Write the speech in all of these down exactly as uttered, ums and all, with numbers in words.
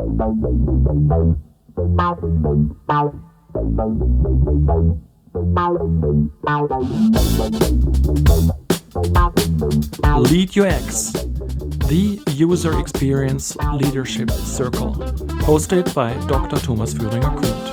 Lead U X, the User Experience Leadership Circle, hosted by Doctor Thomas Führinger-Kurt.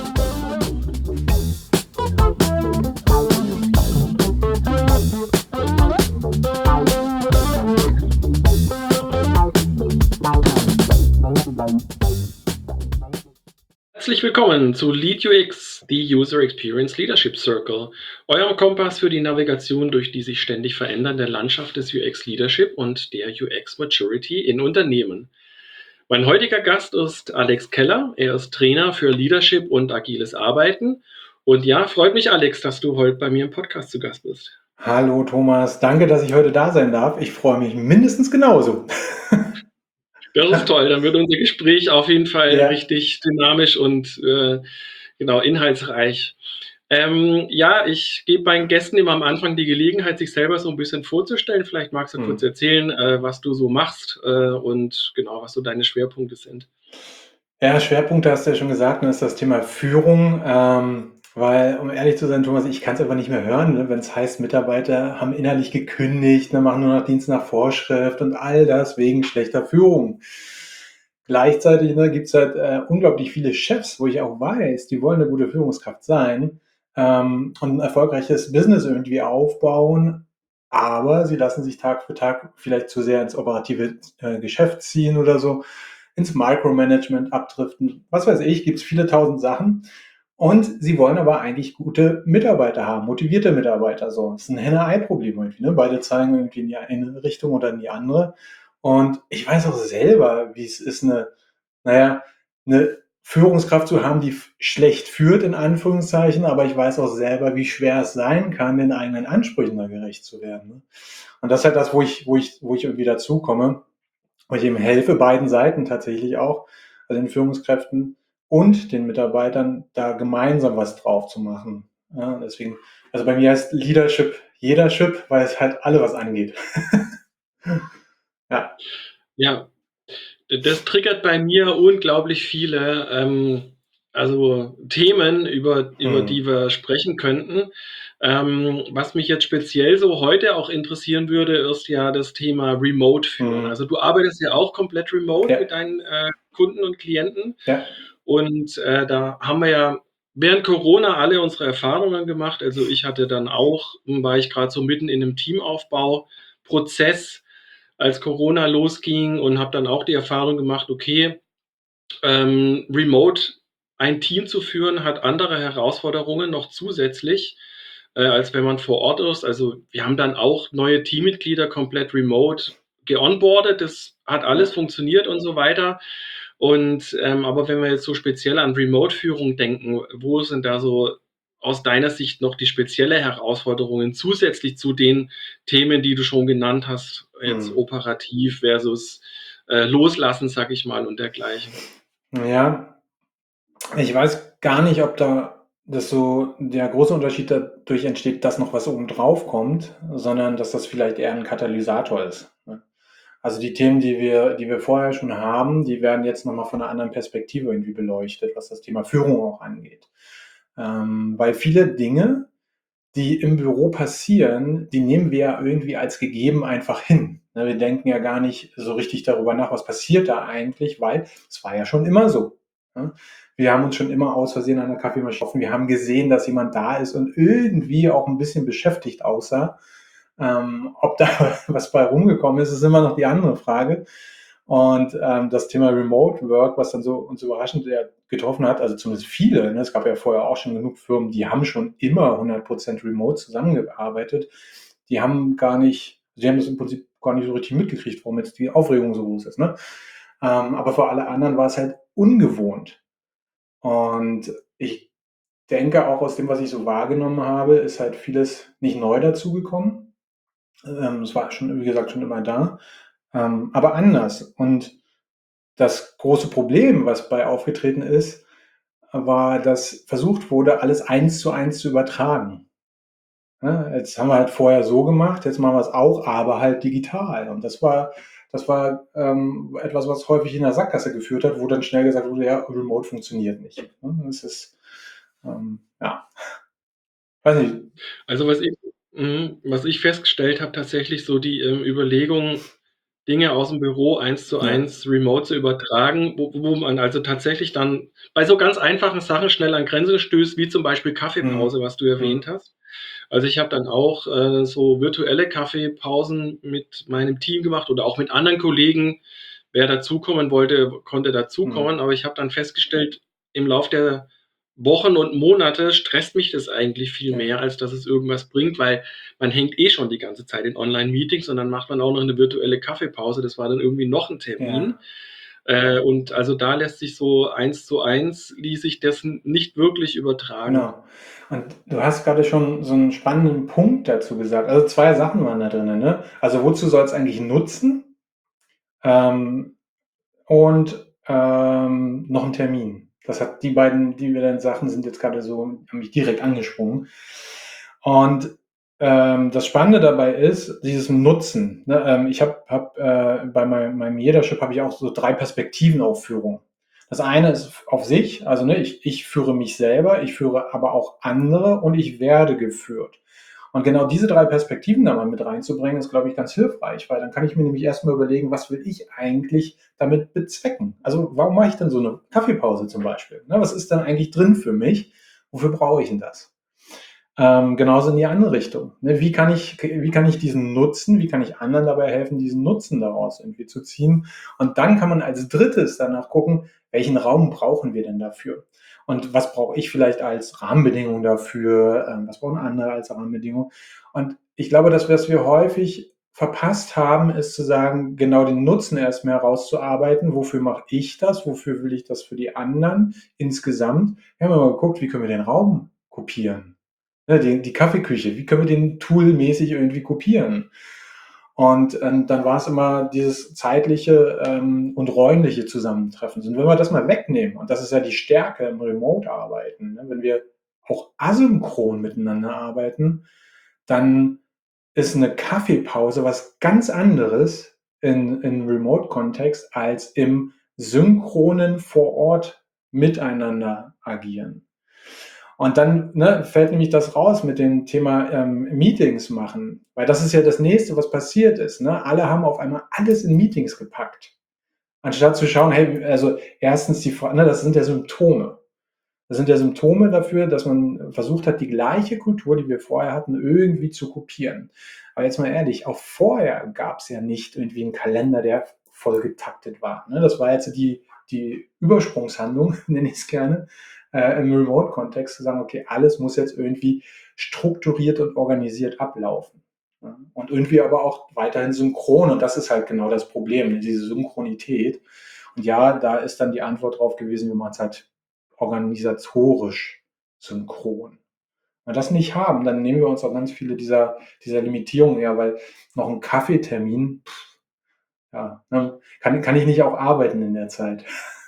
Herzlich willkommen zu Lead U X, die User Experience Leadership Circle, eurem Kompass für die Navigation durch die sich ständig verändernde Landschaft des U X Leadership und der U X Maturity in Unternehmen. Mein heutiger Gast ist Alex Keller. Er ist Trainer für Leadership und agiles Arbeiten. Und ja, freut mich, Alex, dass du heute bei mir im Podcast zu Gast bist. Hallo Thomas, danke, dass ich heute da sein darf. Ich freue mich mindestens genauso. Das ist toll, dann wird unser Gespräch auf jeden Fall Ja. richtig dynamisch und äh, genau inhaltsreich. Ähm, ja, ich gebe meinen Gästen immer am Anfang die Gelegenheit, sich selber so ein bisschen vorzustellen. Vielleicht magst du Hm. kurz erzählen, äh, was du so machst äh, und genau, was so deine Schwerpunkte sind. Ja, Schwerpunkte hast du ja schon gesagt, ne, ist das Thema Führung. Ähm, weil, um ehrlich zu sein, Thomas, ich kann es einfach nicht mehr hören, ne, wenn es heißt, Mitarbeiter haben innerlich gekündigt, ne, machen nur noch Dienst nach Vorschrift und all das wegen schlechter Führung. Gleichzeitig ne, gibt es halt äh, unglaublich viele Chefs, wo ich auch weiß, die wollen eine gute Führungskraft sein ähm, und ein erfolgreiches Business irgendwie aufbauen, aber sie lassen sich Tag für Tag vielleicht zu sehr ins operative äh, Geschäft ziehen oder so, ins Micromanagement abdriften. Was weiß ich, gibt es viele tausend Sachen. Und sie wollen aber eigentlich gute Mitarbeiter haben, motivierte Mitarbeiter. So, das ist ein Henne-Ei-Problem irgendwie. Ne? Beide zeigen irgendwie in die eine Richtung oder in die andere. Und ich weiß auch selber, wie es ist, eine, naja, eine Führungskraft zu haben, die f- schlecht führt, in Anführungszeichen, aber ich weiß auch selber, wie schwer es sein kann, den eigenen Ansprüchen da gerecht zu werden. Ne? Und das ist halt das, wo ich, wo ich, wo ich irgendwie dazukomme, wo ich eben helfe, beiden Seiten tatsächlich auch, also den Führungskräften und den Mitarbeitern, da gemeinsam was drauf zu machen. Ja, deswegen, also bei mir heißt Leadership Jedership, weil es halt alle was angeht. Ja. Ja, das triggert bei mir unglaublich viele ähm, also Themen, über, über Hm. die wir sprechen könnten. Ähm, was mich jetzt speziell so heute auch interessieren würde, ist ja das Thema Remote führen. Hm. Also du arbeitest ja auch komplett remote Ja. mit deinen äh, Kunden und Klienten. Ja. Und äh, da haben wir ja während Corona alle unsere Erfahrungen gemacht. Also ich hatte dann auch, war ich gerade so mitten in einem Teamaufbauprozess, als Corona losging und habe dann auch die Erfahrung gemacht, okay, ähm, remote ein Team zu führen, hat andere Herausforderungen noch zusätzlich, äh, als wenn man vor Ort ist. Also wir haben dann auch neue Teammitglieder komplett remote geonboardet. Das hat alles Ja. funktioniert und so weiter. Und ähm, aber wenn wir jetzt so speziell an Remote-Führung denken, wo sind da so aus deiner Sicht noch die spezielle Herausforderungen zusätzlich zu den Themen, die du schon genannt hast, jetzt Hm. operativ versus äh, Loslassen, sag ich mal, und dergleichen? Ja, ich weiß gar nicht, ob da das so der große Unterschied dadurch entsteht, dass noch was oben drauf kommt, sondern dass das vielleicht eher ein Katalysator ist. Ne? Also die Themen, die wir, die wir vorher schon haben, die werden jetzt nochmal von einer anderen Perspektive irgendwie beleuchtet, was das Thema Führung auch angeht. Ähm, weil viele Dinge, die im Büro passieren, die nehmen wir ja irgendwie als gegeben einfach hin. Ne, Wir denken ja gar nicht so richtig darüber nach, was passiert da eigentlich, weil es war ja schon immer so. Ne? Wir haben uns schon immer aus Versehen an der Kaffeemaschine getroffen. Wir haben gesehen, dass jemand da ist und irgendwie auch ein bisschen beschäftigt aussah. Ähm, ob da was bei rumgekommen ist, ist immer noch die andere Frage. Und ähm, das Thema Remote Work, was dann so uns überraschend ja getroffen hat, also zumindest viele, ne, es gab ja vorher auch schon genug Firmen, die haben schon immer hundert Prozent remote zusammengearbeitet. Die haben gar nicht, sie haben das im Prinzip gar nicht so richtig mitgekriegt, warum jetzt die Aufregung so groß ist. Ne? Ähm, aber für alle anderen war es halt ungewohnt. Und ich denke auch aus dem, was ich so wahrgenommen habe, ist halt vieles nicht neu dazugekommen. Ähm, es war schon, wie gesagt, schon immer da, ähm, aber anders. Und das große Problem, was bei aufgetreten ist, war, dass versucht wurde, alles eins zu eins zu übertragen. Ja, jetzt haben wir halt vorher so gemacht, jetzt machen wir es auch, aber halt digital. Und das war das war ähm, etwas, was häufig in der Sackgasse geführt hat, wo dann schnell gesagt wurde, ja, Remote funktioniert nicht. Ne? Das ist, ähm, ja, weiß nicht. Also, was ich mhm, was ich festgestellt habe, tatsächlich so die, ähm, Überlegung, Dinge aus dem Büro eins zu Ja. eins remote zu übertragen, wo wo man also tatsächlich dann bei so ganz einfachen Sachen schnell an Grenzen stößt, wie zum Beispiel Kaffeepause, Mhm. was du erwähnt Mhm. hast. Also, ich habe dann auch, äh, so virtuelle Kaffeepausen mit meinem Team gemacht oder auch mit anderen Kollegen. Wer dazukommen wollte, konnte dazukommen, Mhm. aber ich habe dann festgestellt, im Lauf der Wochen und Monate stresst mich das eigentlich viel Ja. mehr, als dass es irgendwas bringt, weil man hängt eh schon die ganze Zeit in Online-Meetings und dann macht man auch noch eine virtuelle Kaffeepause. Das war dann irgendwie noch ein Termin. Ja. Äh, und also da lässt sich so eins zu eins ließ sich das n- nicht wirklich übertragen. Genau. Und du hast gerade schon so einen spannenden Punkt dazu gesagt. Also zwei Sachen waren da drin. Ne? Also wozu soll es eigentlich nutzen? Ähm, und ähm, noch ein Termin. Das hat die beiden, die wir dann Sachen sind jetzt gerade so, haben mich direkt angesprungen. Und ähm, das Spannende dabei ist, dieses Nutzen. Ne? Ähm, ich habe hab, äh, bei meinem, meinem Leadership habe ich auch so drei Perspektivenaufführungen. Das eine ist auf sich, also ne, ich, ich führe mich selber, ich führe aber auch andere und ich werde geführt. Und genau diese drei Perspektiven da mal mit reinzubringen, ist, glaube ich, ganz hilfreich, weil dann kann ich mir nämlich erstmal überlegen, was will ich eigentlich damit bezwecken? Also warum mache ich denn so eine Kaffeepause zum Beispiel? Ne, was ist dann eigentlich drin für mich? Wofür brauche ich denn das? Ähm, genauso in die andere Richtung. Ne? Wie kann ich, wie kann ich diesen Nutzen, wie kann ich anderen dabei helfen, diesen Nutzen daraus irgendwie zu ziehen? Und dann kann man als drittes danach gucken, welchen Raum brauchen wir denn dafür? Und was brauche ich vielleicht als Rahmenbedingung dafür? Ähm, was brauchen andere als Rahmenbedingung? Und ich glaube, dass was wir häufig verpasst haben, ist zu sagen, genau den Nutzen erstmal herauszuarbeiten. Wofür mache ich das? Wofür will ich das für die anderen insgesamt? Wir haben mal geguckt, wie können wir den Raum kopieren? Ne, die, die Kaffeeküche, wie können wir den toolmäßig irgendwie kopieren? Und ähm, dann war es immer dieses zeitliche ähm, und räumliche Zusammentreffen. Und wenn wir das mal wegnehmen, und das ist ja die Stärke im Remote-Arbeiten, ne, wenn wir auch asynchron miteinander arbeiten, dann ist eine Kaffeepause was ganz anderes in, in Remote-Kontext als im synchronen vor Ort miteinander agieren. Und dann ne, fällt nämlich das raus mit dem Thema ähm, Meetings machen, weil das ist ja das nächste, was passiert ist. Ne? Alle haben auf einmal alles in Meetings gepackt, anstatt zu schauen, hey, also erstens die, ne, das sind ja Symptome. Das sind ja Symptome dafür, dass man versucht hat, die gleiche Kultur, die wir vorher hatten, irgendwie zu kopieren. Aber jetzt mal ehrlich, auch vorher gab es ja nicht irgendwie einen Kalender, der voll getaktet war. Ne? Das war jetzt die, die Übersprungshandlung, nenne ich es gerne, äh, im Remote-Kontext, zu sagen, okay, alles muss jetzt irgendwie strukturiert und organisiert ablaufen. Ja? Und irgendwie aber auch weiterhin synchron. Und das ist halt genau das Problem, diese Synchronität. Und ja, da ist dann die Antwort drauf gewesen, wir machen es halt organisatorisch synchron. Wenn wir das nicht haben, dann nehmen wir uns auch ganz viele dieser, dieser Limitierungen her, weil noch ein Kaffeetermin, pff, ja, ne, kann, kann ich nicht auch arbeiten in der Zeit.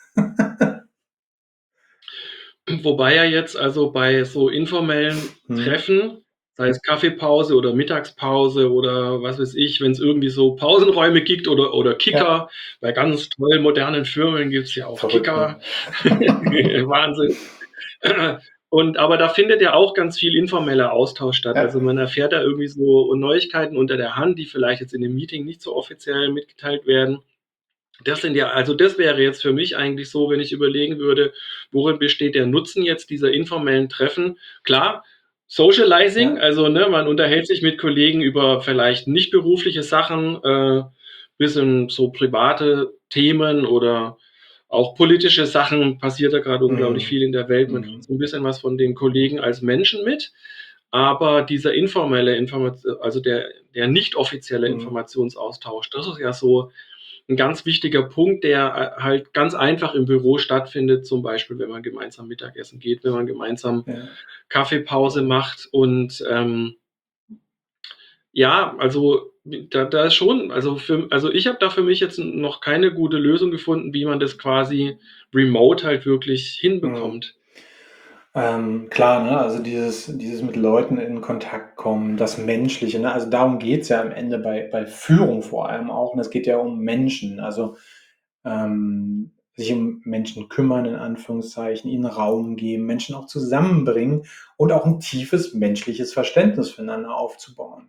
Wobei ja jetzt also bei so informellen Hm. Treffen, sei es Kaffeepause oder Mittagspause oder was weiß ich, wenn es irgendwie so Pausenräume gibt oder, oder Ja, Kicker, bei ganz tollen modernen Firmen gibt es ja auch verrückt, Kicker. ne? Wahnsinn. Und aber da findet ja auch ganz viel informeller Austausch statt. Ja. Also man erfährt da irgendwie so Neuigkeiten unter der Hand, die vielleicht jetzt in dem Meeting nicht so offiziell mitgeteilt werden. Das sind ja, also das wäre jetzt für mich eigentlich so, wenn ich überlegen würde, worin besteht der Nutzen jetzt dieser informellen Treffen? Klar, Socializing, Ja. also ne, man unterhält sich mit Kollegen über vielleicht nicht berufliche Sachen, äh, bisschen so private Themen oder auch politische Sachen, passiert da gerade unglaublich Hm. viel in der Welt. Man kriegt Hm. so ein bisschen was von den Kollegen als Menschen mit. Aber dieser informelle Information, also der, der nicht offizielle Hm. Informationsaustausch, das ist ja so ein ganz wichtiger Punkt, der äh, halt ganz einfach im Büro stattfindet, zum Beispiel, wenn man gemeinsam Mittagessen geht, wenn man gemeinsam Ja. Kaffeepause macht. Und ähm, ja, also da, da ist schon, also für, also ich habe da für mich jetzt noch keine gute Lösung gefunden, wie man das quasi remote halt wirklich Hm. hinbekommt. Ähm, klar, ne? Also dieses, dieses mit Leuten in Kontakt kommen, das Menschliche, ne? Also darum geht's ja am Ende bei, bei Führung vor allem auch. Und es geht ja um Menschen, also ähm, sich um Menschen kümmern, in Anführungszeichen, ihnen Raum geben, Menschen auch zusammenbringen und auch ein tiefes menschliches Verständnis füreinander aufzubauen.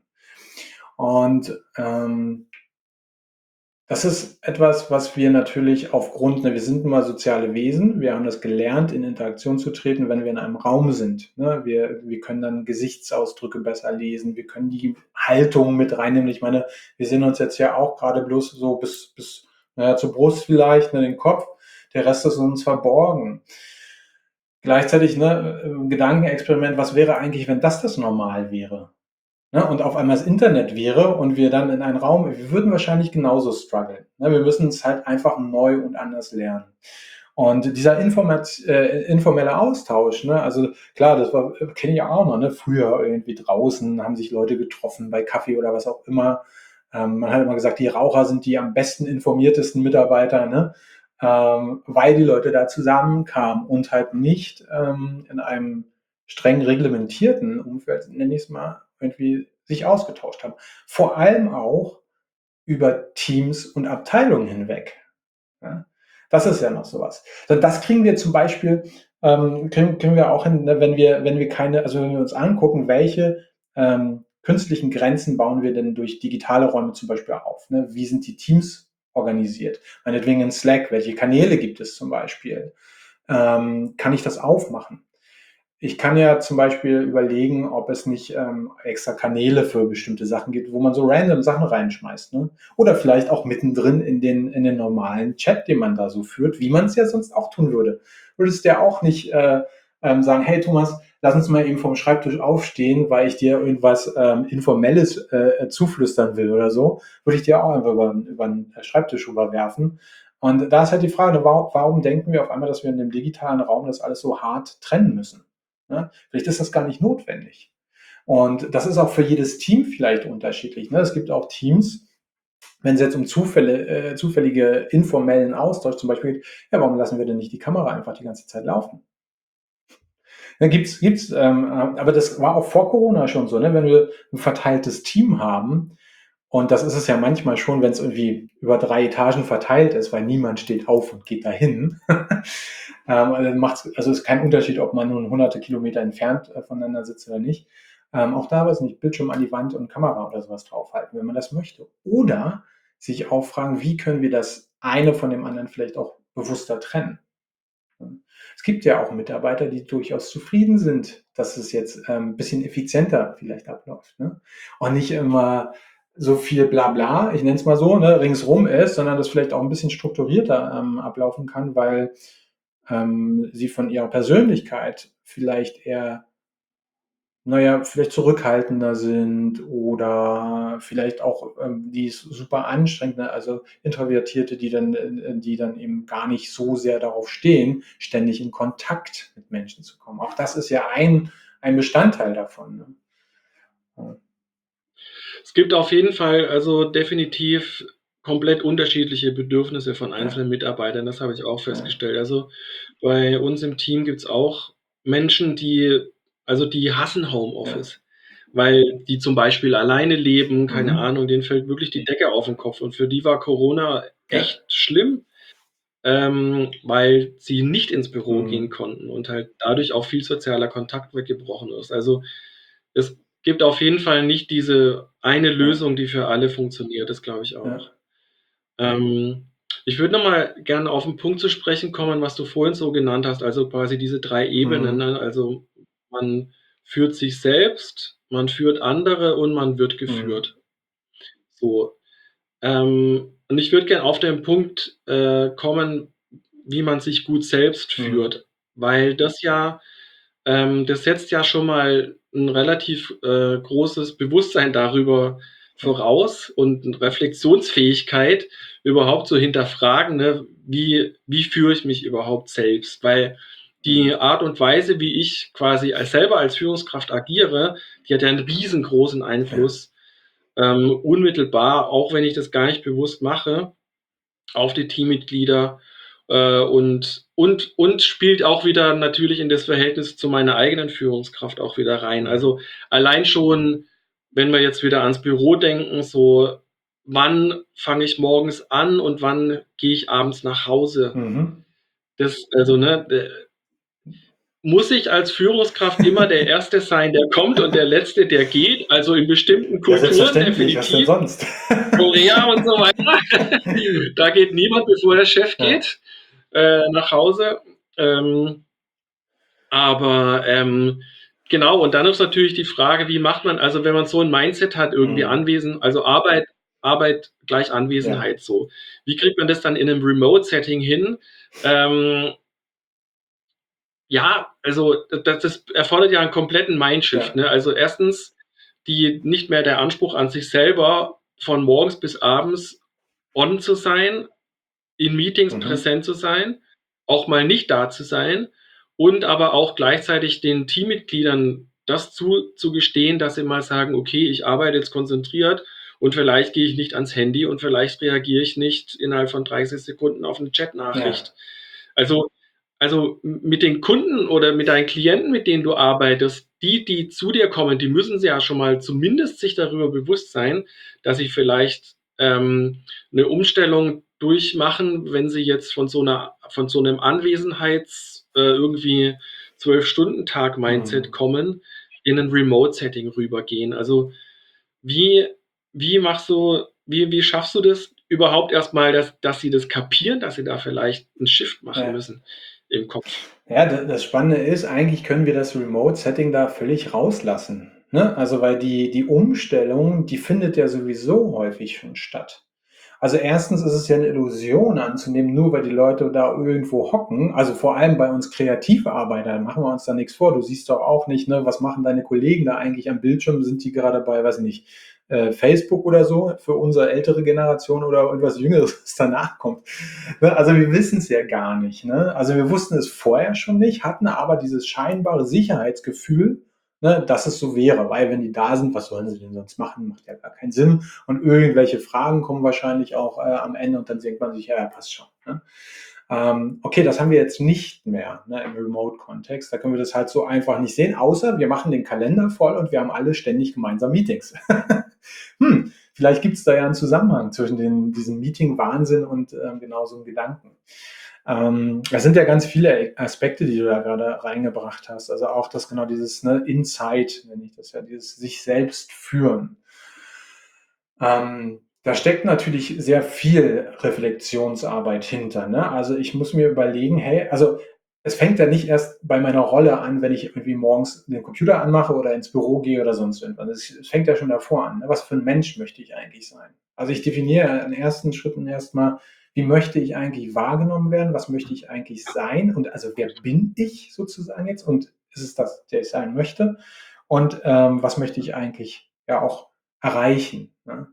Und ähm, das ist etwas, was wir natürlich aufgrund, ne, wir sind nun mal soziale Wesen, wir haben das gelernt, in Interaktion zu treten, wenn wir in einem Raum sind. Ne? Wir, wir können dann Gesichtsausdrücke besser lesen, wir können die Haltung mit reinnehmen. Ich meine, wir sehen uns jetzt ja auch gerade bloß so bis, bis naja, zur Brust vielleicht, ne, den Kopf, der Rest ist uns verborgen. Gleichzeitig, ne, ein Gedankenexperiment, was wäre eigentlich, wenn das das Normal wäre? Ne, und auf einmal das Internet wäre und wir dann in einen Raum, wir würden wahrscheinlich genauso strugglen. Ne, wir müssen es halt einfach neu und anders lernen. Und dieser Informat, äh, informelle Austausch, ne, also klar, das war, kenne ich auch noch, ne, früher irgendwie draußen haben sich Leute getroffen bei Kaffee oder was auch immer. Ähm, man hat immer gesagt, die Raucher sind die am besten informiertesten Mitarbeiter, ne, ähm, weil die Leute da zusammenkamen und halt nicht ähm, in einem streng reglementierten Umfeld, nenne ich es mal, irgendwie sich ausgetauscht haben. Vor allem auch über Teams und Abteilungen hinweg. Ja? Das ist ja noch sowas. Das kriegen wir zum Beispiel, ähm, können, können wir auch hin, ne, wenn wir, wenn wir keine, also wenn wir uns angucken, welche ähm, künstlichen Grenzen bauen wir denn durch digitale Räume zum Beispiel auf? Ne? Wie sind die Teams organisiert? Meinetwegen in Slack, welche Kanäle gibt es zum Beispiel? Ähm, kann ich das aufmachen? Ich kann ja zum Beispiel überlegen, ob es nicht ähm, extra Kanäle für bestimmte Sachen gibt, wo man so random Sachen reinschmeißt. Ne? Oder vielleicht auch mittendrin in den, in den normalen Chat, den man da so führt, wie man es ja sonst auch tun würde. Würdest du ja auch nicht äh, ähm, sagen, hey Thomas, lass uns mal eben vom Schreibtisch aufstehen, weil ich dir irgendwas ähm, Informelles äh, zuflüstern will oder so, würde ich dir auch einfach über, über den Schreibtisch rüberwerfen. Und da ist halt die Frage, warum, warum denken wir auf einmal, dass wir in dem digitalen Raum das alles so hart trennen müssen? Ne? Vielleicht ist das gar nicht notwendig. Und das ist auch für jedes Team vielleicht unterschiedlich. Ne? Es gibt auch Teams, wenn es jetzt um Zufälle, äh, zufällige informellen Austausch zum Beispiel geht, ja, warum lassen wir denn nicht die Kamera einfach die ganze Zeit laufen? Dann gibt's, gibt's, ähm, aber das war auch vor Corona schon so, ne? Wenn wir ein verteiltes Team haben, und das ist es ja manchmal schon, wenn es irgendwie über drei Etagen verteilt ist, weil niemand steht auf und geht dahin. ähm, also macht's, also ist kein Unterschied, ob man nun hunderte Kilometer entfernt äh, voneinander sitzt oder nicht. Ähm, auch da weiß nicht, Bildschirm an die Wand und Kamera oder sowas draufhalten, wenn man das möchte. Oder sich auch fragen, wie können wir das eine von dem anderen vielleicht auch bewusster trennen. Es gibt ja auch Mitarbeiter, die durchaus zufrieden sind, dass es jetzt ähm, ein bisschen effizienter vielleicht abläuft. Ne? Und nicht immer so viel Blabla, ich nenne es mal so, ne, ringsrum ist, sondern das vielleicht auch ein bisschen strukturierter ähm, ablaufen kann, weil ähm, sie von ihrer Persönlichkeit vielleicht eher naja, vielleicht zurückhaltender sind oder vielleicht auch ähm, die ist super anstrengend, ne? Also Introvertierte, die dann, äh, die dann eben gar nicht so sehr darauf stehen, ständig in Kontakt mit Menschen zu kommen. Auch das ist ja ein, ein Bestandteil davon. Ne? Ja. Es gibt auf jeden Fall also definitiv komplett unterschiedliche Bedürfnisse von Ja, einzelnen Mitarbeitern. Das habe ich auch ja. festgestellt. Also bei uns im Team gibt es auch Menschen, die, also die hassen Ja. Homeoffice, weil die zum Beispiel alleine leben, keine Mhm. Ahnung, denen fällt wirklich die Decke auf den Kopf. Und für die war Corona Ja. echt schlimm, ähm, weil sie nicht ins Büro gehen Mhm. konnten und halt dadurch auch viel sozialer Kontakt weggebrochen ist. Also es gibt auf jeden Fall nicht diese eine Ja. Lösung, die für alle funktioniert, das glaube ich auch. Ja. Ähm, ich würde noch mal gerne auf 'n Punkt zu sprechen kommen, was du vorhin so genannt hast, also quasi diese drei Ebenen, Mhm. ne? Also, man führt sich selbst, man führt andere und man wird Mhm. geführt. So, ähm, und ich würde gerne auf den Punkt, äh, kommen, wie man sich gut selbst Mhm. führt, weil das ja ähm, das setzt ja schon mal ein relativ, äh, großes Bewusstsein darüber Ja. voraus und 'ne Reflexionsfähigkeit, überhaupt zu hinterfragen, ne, wie wie führe ich mich überhaupt selbst? Weil die Mhm. Art und Weise, wie ich quasi als selber als Führungskraft agiere, die hat ja einen riesengroßen Ja. Einfluss, ähm, unmittelbar, auch wenn ich das gar nicht bewusst mache, auf die Teammitglieder Äh, und, und, und spielt auch wieder natürlich in das Verhältnis zu meiner eigenen Führungskraft auch wieder rein. Mhm. Also allein schon, wenn wir jetzt wieder ans Büro denken, so wann fange ich morgens an und wann gehe ich abends nach Hause? Mhm. Das, also, ne, äh, muss ich als Führungskraft immer der Erste sein, der kommt und der Letzte, der geht? Also in bestimmten Ja, Kulturen selbstverständlich, was denn definitiv, sonst? Korea und so weiter. Da geht niemand, bevor der Chef Ja. geht, äh, nach Hause. Ähm, aber ähm, genau, und dann ist natürlich die Frage, wie macht man, also wenn man so ein Mindset hat, irgendwie Mhm. Anwesen, also Arbeit, Arbeit gleich Ja. Anwesenheit so. Wie kriegt man das dann in einem Remote-Setting hin? Ähm, ja, also das, das erfordert ja einen kompletten Mindshift. Ja. Ne? Also erstens die nicht mehr der Anspruch an sich selber, von morgens bis abends on zu sein, in Meetings Mhm. präsent zu sein, auch mal nicht da zu sein und aber auch gleichzeitig den Teammitgliedern das zuzugestehen, dass sie mal sagen, okay, ich arbeite jetzt konzentriert und vielleicht gehe ich nicht ans Handy und vielleicht reagiere ich nicht innerhalb von dreißig Sekunden auf eine Ja. Chatnachricht. Also, also mit den Kunden oder mit deinen Klienten, mit denen du arbeitest, die, die zu dir kommen, die müssen sie ja schon mal zumindest sich darüber bewusst sein, dass sie vielleicht ähm, eine Umstellung durchmachen, wenn sie jetzt von so einer, von so einem Anwesenheits äh, irgendwie zwölf-Stunden-Tag-Mindset Mhm. kommen, in ein Remote-Setting rübergehen. Also wie, wie machst du, wie, wie schaffst du das überhaupt erstmal, dass, dass sie das kapieren, dass sie da vielleicht einen Shift machen Ja. müssen im Kopf? Ja, da- das Spannende ist, eigentlich können wir das Remote-Setting da völlig rauslassen. Ne? Also, weil die, die Umstellung, die findet ja sowieso häufig schon statt. Also erstens ist es ja eine Illusion anzunehmen, nur weil die Leute da irgendwo hocken, also vor allem bei uns Kreativarbeitern, machen wir uns da nichts vor. Du siehst doch auch nicht, ne, was machen deine Kollegen da eigentlich am Bildschirm? Sind die gerade bei, weiß ich nicht, äh, Facebook oder so für unsere ältere Generation oder irgendwas Jüngeres, was danach kommt? Ne? Also wir wissen es ja gar nicht. Ne? Also wir wussten es vorher schon nicht, hatten aber dieses scheinbare Sicherheitsgefühl, ne, dass es so wäre, weil wenn die da sind, was sollen sie denn sonst machen? Macht ja gar keinen Sinn. Und irgendwelche Fragen kommen wahrscheinlich auch äh, am Ende und dann denkt man sich, ja, ja, passt schon. Ne? Ähm, okay, das haben wir jetzt nicht mehr, ne, im Remote-Kontext. Da können wir das halt so einfach nicht sehen, außer wir machen den Kalender voll und wir haben alle ständig gemeinsam Meetings. hm, vielleicht gibt es da ja einen Zusammenhang zwischen den, diesem Meeting-Wahnsinn und ähm, genau so einem Gedanken. Ähm, das sind ja ganz viele Aspekte, die du da gerade reingebracht hast. Also auch das genau dieses ne, Insight, nenne ich das ja, dieses sich selbst führen. Ähm, da steckt natürlich sehr viel Reflexionsarbeit hinter. Ne? Also ich muss mir überlegen, hey, also es fängt ja nicht erst bei meiner Rolle an, wenn ich irgendwie morgens den Computer anmache oder ins Büro gehe oder sonst irgendwas. Es, es fängt ja schon davor an. Ne? Was für ein Mensch möchte ich eigentlich sein? Also ich definiere in ersten Schritten erstmal, wie möchte ich eigentlich wahrgenommen werden? Was möchte ich eigentlich sein? Und also wer bin ich sozusagen jetzt? Und ist es das, der ich sein möchte? Und ähm, was möchte ich eigentlich ja auch erreichen? Ne?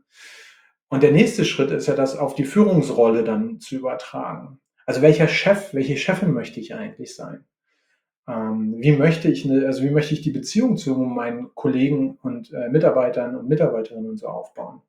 Und der nächste Schritt ist ja, das auf die Führungsrolle dann zu übertragen. Also welcher Chef, welche Chefin möchte ich eigentlich sein? Ähm, wie möchte ich eine, also wie möchte ich die Beziehung zu meinen Kollegen und äh, Mitarbeitern und Mitarbeiterinnen und so aufbauen?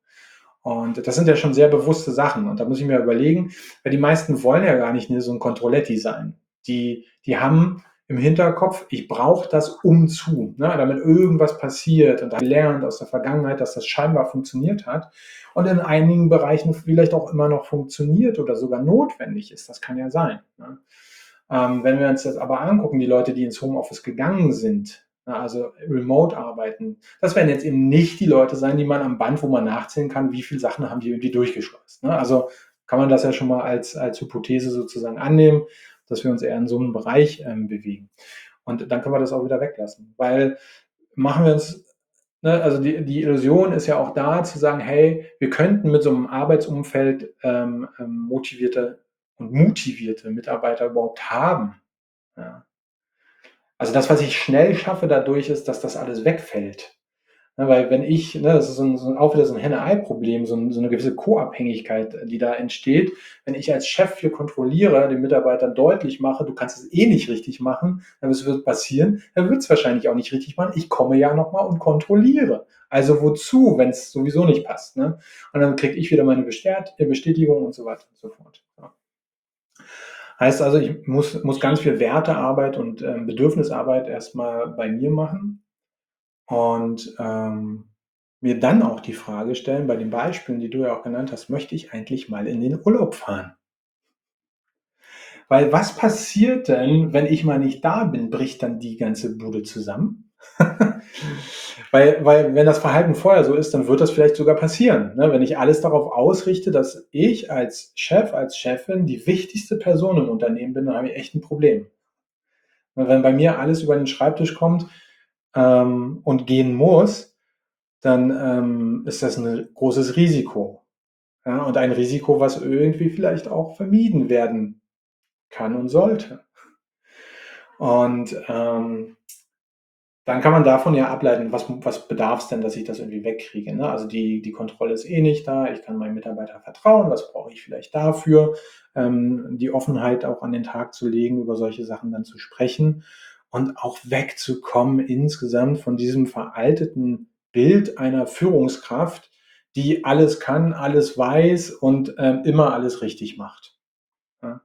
Und das sind ja schon sehr bewusste Sachen. Und da muss ich mir überlegen, weil die meisten wollen ja gar nicht so ein Controletti sein. Die, die haben im Hinterkopf, ich brauche das umzu, ne, damit irgendwas passiert und gelernt aus der Vergangenheit, dass das scheinbar funktioniert hat und in einigen Bereichen vielleicht auch immer noch funktioniert oder sogar notwendig ist. Das kann ja sein. Ne? Ähm, wenn wir uns das aber angucken, die Leute, die ins Homeoffice gegangen sind, na, also remote arbeiten, das werden jetzt eben nicht die Leute sein, die man am Band, wo man nachzählen kann, wie viele Sachen haben die irgendwie durchgeschleust. Ne? Also kann man das ja schon mal als, als Hypothese sozusagen annehmen, dass wir uns eher in so einem Bereich ähm, bewegen. Und dann können wir das auch wieder weglassen. Weil machen wir uns, ne, also die, die Illusion ist ja auch da zu sagen, hey, wir könnten mit so einem Arbeitsumfeld ähm, ähm, motivierte und motivierte Mitarbeiter überhaupt haben. Ja. Also das, was ich schnell schaffe dadurch, ist, dass das alles wegfällt. Ne, weil wenn ich, ne, das ist so ein, so ein, auch wieder so ein Henne-Ei-Problem, so, ein, so eine gewisse Co-Abhängigkeit, die da entsteht. Wenn ich als Chef hier kontrolliere, den Mitarbeitern deutlich mache, du kannst es eh nicht richtig machen, dann was wird passieren? Dann wird es wahrscheinlich auch nicht richtig machen. Ich komme ja nochmal und kontrolliere. Also wozu, wenn es sowieso nicht passt? Ne? Und dann kriege ich wieder meine Bestätigung und so weiter und so fort. Ja. Heißt also, ich muss muss ganz viel Wertearbeit und, ähm, Bedürfnisarbeit erst mal bei mir machen und, ähm, mir dann auch die Frage stellen bei den Beispielen, die du ja auch genannt hast: „Möchte ich eigentlich mal in den Urlaub fahren?“ Weil was passiert denn, wenn ich mal nicht da bin? Bricht dann die ganze Bude zusammen? Weil weil wenn das Verhalten vorher so ist, dann wird das vielleicht sogar passieren, ne? Wenn ich alles darauf ausrichte, dass ich als Chef, als Chefin die wichtigste Person im Unternehmen bin, dann habe ich echt 'n Problem. Und wenn bei mir alles über den Schreibtisch kommt, ähm, und gehen muss, dann, ähm, ist das 'n großes Risiko, ja? Und ein Risiko, was irgendwie vielleicht auch vermieden werden kann und sollte. Und, ähm, dann kann man davon ja ableiten, was m was bedarf's denn, dass ich das irgendwie wegkriege, ne? Also, die die Kontrolle ist eh nicht da. Ich kann meinem Mitarbeiter vertrauen. Was brauche ich vielleicht dafür? Ähm, die Offenheit auch an den Tag zu legen, über solche Sachen dann zu sprechen und auch wegzukommen insgesamt von diesem veralteten Bild einer Führungskraft, die alles kann, alles weiß und, ähm, immer alles richtig macht, ja?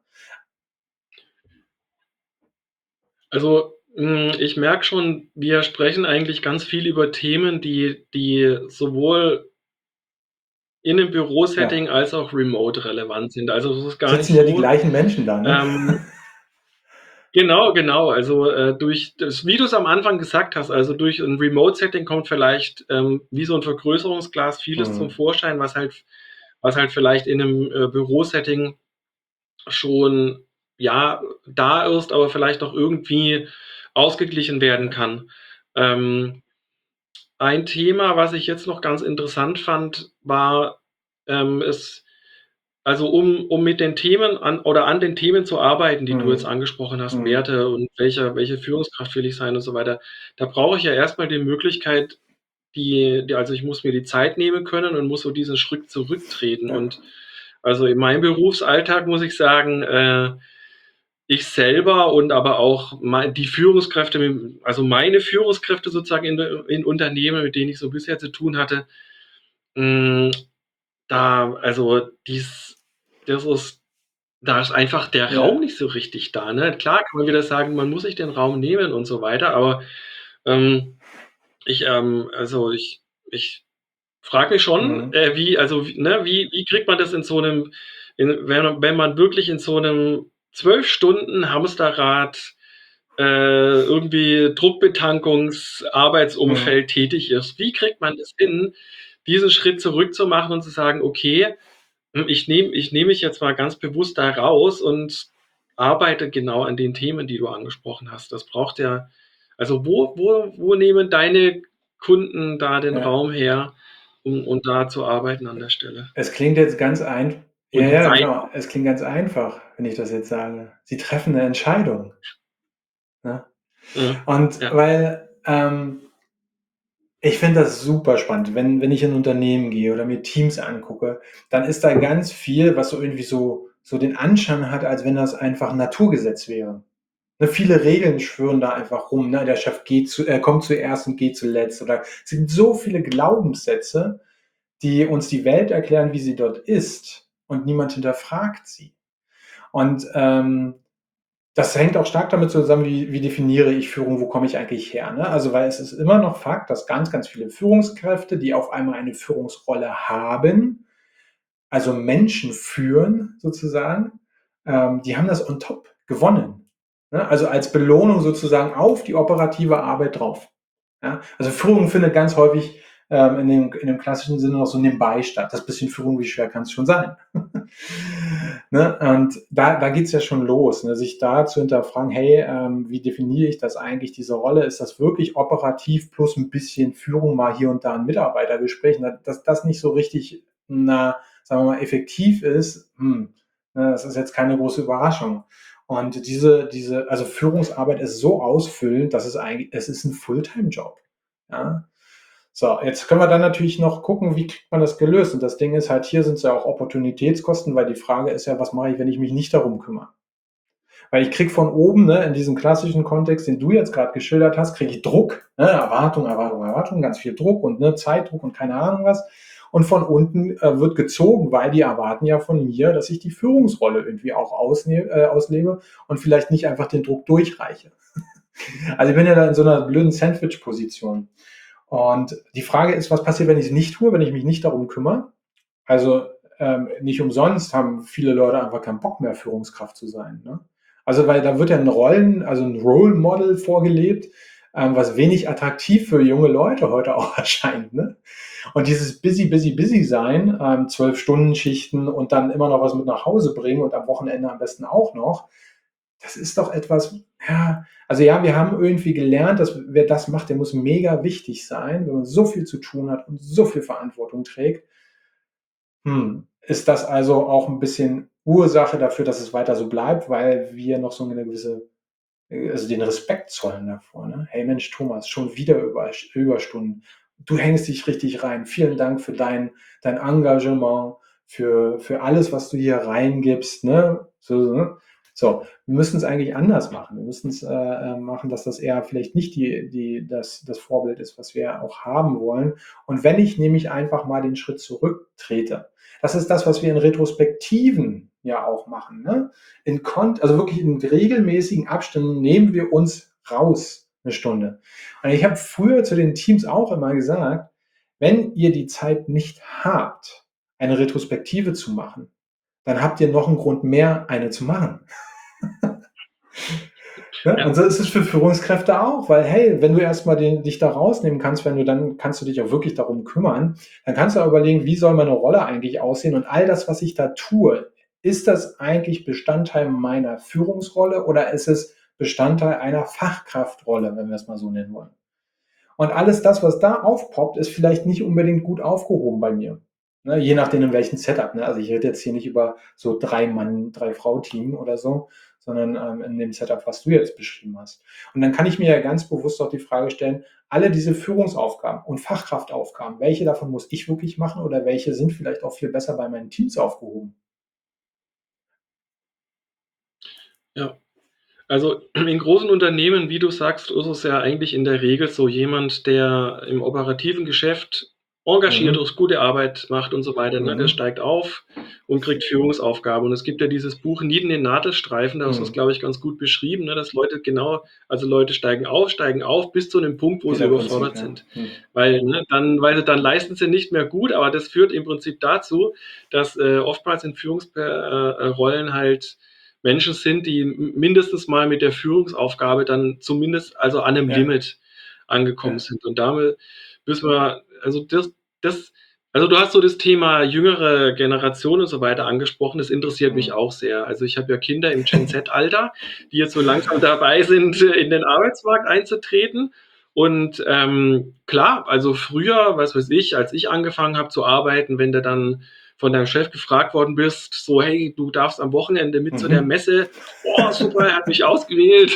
Also, hm, ich merke schon, wir sprechen eigentlich ganz viel über Themen, die die sowohl in 'nem Ja. Bürosetting als auch remote relevant sind. Also, es ist gar Sitzen nicht ja die so, gleichen Menschen da, ne? ähm Genau, genau. Also, äh, durch das wie du's am Anfang gesagt hast, also, durch 'n Remote-Setting kommt vielleicht, ähm, wie so 'n Vergrößerungsglas vieles zum Mhm. Vorschein, was halt was halt vielleicht in 'nem, äh, Bürosetting schon, ja, da ist, aber vielleicht auch irgendwie ausgeglichen werden Ja. kann. Ähm, ein Thema, was ich jetzt noch ganz interessant fand, war, ähm, es also, um um mit den Themen an oder an den Themen zu arbeiten, die du jetzt Mhm. angesprochen hast, Mhm. Werte und welcher welche Führungskraft will ich sein und so weiter. Da brauche ich ja erst mal die Möglichkeit, die die also, ich muss mir die Zeit nehmen können und muss so diesen Schritt zurücktreten. Ja. Und, also, in meinem Berufsalltag muss ich sagen, äh, ich selber und aber auch mei die Führungskräfte m also, meine Führungskräfte sozusagen in der in Unternehmen, mit denen ich so bisher zu tun hatte, hm, da also, dies das ist da ist einfach der Raum Ja. nicht so richtig da, ne? Klar kann man wieder sagen, man muss sich den Raum nehmen und so weiter, aber, ähm, ich, ähm also, ich ich frage mich schon, Mhm. äh, wie also, w ne, wie wie kriegt man das in so 'nem in wenn man wenn man wirklich in so 'nem zwölf Stunden Hamsterrad, äh, irgendwie Mhm. Druckbetankungs-Arbeitsumfeld tätig ist. Wie kriegt man das hin, diesen Schritt zurückzumachen und zu sagen: „Okay, hm, ich nehme ich nehme mich jetzt mal ganz bewusst da raus und arbeite genau an den Themen, die du angesprochen hast.“ Das braucht ja also, wo wo wo nehmen deine Kunden da den Ja. Raum her, um um da zu arbeiten an der Stelle? Es klingt jetzt ganz ein Und ja, die ja, Zeit genau. auch. Es klingt ganz einfach, wenn ich das jetzt sage. Sie treffen 'ne Entscheidung, ne? Mhm, Und ja. weil, ähm ich finde das super spannend, wenn wenn ich in Unternehmen gehe oder mir Teams angucke, dann ist da ganz viel, was so irgendwie so so den Anschein hat, als wenn das einfach Naturgesetz wäre. Ne, viele Regeln schwirren da einfach rum, ne? Der Chef geht zu äh, kommt zuerst und geht zuletzt oder es sind so viele Glaubenssätze, die uns die Welt erklären, wie sie dort ist und niemand hinterfragt sie. Und, ähm, das hängt auch stark damit zusammen, wie wie definiere ich Führung, wo komme ich eigentlich her, ne? Also, weil es ist immer noch Fakt, dass ganz, ganz viele Führungskräfte, die auf einmal eine Führungsrolle haben, also, Menschen führen sozusagen, ähm, die haben das on top gewonnen, ne? Also, als Belohnung sozusagen auf die operative Arbeit drauf, ja? Also, Führung findet ganz häufig, ähm, in dem in dem klassischen Sinne noch so nebenbei statt. Das bisschen Führung, wie schwer kann's schon sein? Ne, und da da geht's ja schon los, ne, sich da zu hinterfragen: „Hey, ähm, wie definiere ich das eigentlich, diese Rolle? Ist das wirklich operativ plus 'n bisschen Führung, mal hier und da 'n Mitarbeitergespräch?“ Ne, dass das nicht so richtig, na, sagen wir mal, effektiv ist, hm, ne, das ist jetzt keine große Überraschung. Und diese diese also, Führungsarbeit ist so ausfüllend, dass es eigentlich es ist 'n Fulltime-Job, ja? So, jetzt können wir dann natürlich noch gucken, wie kriegt man das gelöst? Und das Ding ist halt, hier sind's ja auch Opportunitätskosten, weil die Frage ist ja: „Was mache ich, wenn ich mich nicht darum kümmere?“ Weil ich kriege von oben, ne, in diesem klassischen Kontext, den du jetzt grad geschildert hast, kriege ich Druck, ne? Erwartung, Erwartung, Erwartung, ganz viel Druck und, ne, Zeitdruck und keine Ahnung was. und von unten äh, wird gezogen, weil die erwarten ja von mir, dass ich die Führungsrolle irgendwie auch ausne äh, auslebe und vielleicht nicht einfach den Druck durchreiche. Also ich bin ja da in so einer blöden Sandwich-Position. Und die Frage ist, was passiert, wenn ich es nicht tue, wenn ich mich nicht darum kümmere? Also ähm, nicht umsonst haben viele Leute einfach keinen Bock mehr, Führungskraft zu sein. Ne? Also weil da wird ja ein Rollen, also ein Role Model vorgelebt, ähm, was wenig attraktiv für junge Leute heute auch erscheint. Ne? Und dieses busy, busy, busy sein, ähm, Zwölf-Stunden-Schichten und dann immer noch was mit nach Hause bringen und am Wochenende am besten auch noch, das ist doch etwas, ja, also ja, wir haben irgendwie gelernt, dass wer das macht, der muss mega wichtig sein, wenn man so viel zu tun hat und so viel Verantwortung trägt. Hm, ist das also auch ein bisschen Ursache dafür, dass es weiter so bleibt, weil wir noch so eine gewisse, äh, also den Respekt zollen davor, ne? Hey Mensch, Thomas, schon wieder über, Überstunden. Du hängst dich richtig rein. Vielen Dank für dein, dein Engagement, für, für alles, was du hier reingibst, ne? So, so, ne? So, wir müssen es eigentlich anders machen. Wir müssen es äh, äh, machen, dass das eher vielleicht nicht die, die, das, das Vorbild ist, was wir auch haben wollen. Und wenn ich nämlich einfach mal den Schritt zurücktrete, das ist das, was wir in Retrospektiven ja auch machen. Ne? In Kon also wirklich in regelmäßigen Abständen nehmen wir uns raus eine Stunde. Und ich habe früher zu den Teams auch immer gesagt, wenn ihr die Zeit nicht habt, eine Retrospektive zu machen, dann habt ihr noch einen Grund mehr, eine zu machen. Ne? Und Ja. so ist es für Führungskräfte auch, weil hey, wenn du erstmal den, dich da rausnehmen kannst, wenn du dann kannst du dich auch wirklich darum kümmern, dann kannst du auch überlegen, wie soll meine Rolle eigentlich aussehen und all das, was ich da tue, ist das eigentlich Bestandteil meiner Führungsrolle oder ist es Bestandteil einer Fachkraftrolle, wenn wir es mal so nennen wollen? Und alles das, was da aufpoppt, ist vielleicht nicht unbedingt gut aufgehoben bei mir. Ne, je nachdem, in welchem Setup. Ne? Also ich rede jetzt hier nicht über so drei Mann, drei Frau-Team oder so, sondern ähm, in dem Setup, was du jetzt beschrieben hast. Und dann kann ich mir ja ganz bewusst auch die Frage stellen, alle diese Führungsaufgaben und Fachkraftaufgaben, welche davon muss ich wirklich machen oder welche sind vielleicht auch viel besser bei meinen Teams aufgehoben? Ja. Also in großen Unternehmen, wie du sagst, ist es ja eigentlich in der Regel so jemand, der im operativen Geschäft engagiert Mhm. ist, gute Arbeit macht und so weiter, ne? Der Mhm. steigt auf und kriegt Führungsaufgaben. Und es gibt ja dieses Buch Nieden den Nadelstreifen, da ist das, Mhm. glaube ich, ganz gut beschrieben, ne? Dass Leute genau, also Leute steigen auf, steigen auf bis zu einem Punkt, wo sie Peter-Prinzip, überfordert ja. sind. Mhm. Weil, ne, dann, weil sie dann leisten sie nicht mehr gut, aber das führt im Prinzip dazu, dass äh, oftmals in Führungsrollen halt Menschen sind, die mindestens mal mit der Führungsaufgabe dann zumindest also an einem Ja, Limit angekommen ja. sind. Und damit müssen wir, also das, das, also du hast so das Thema jüngere Generation und so weiter angesprochen. Das interessiert mich Mhm. auch sehr. Also ich habe ja Kinder im Gen Z-Alter, die jetzt so langsam dabei sind, in den Arbeitsmarkt einzutreten. Und ähm, klar, also früher, was weiß ich, als ich angefangen habe zu arbeiten, wenn du dann von deinem Chef gefragt worden bist, so, hey, du darfst am Wochenende mit zu der Mhm. Messe, boah, super, er hat mich ausgewählt.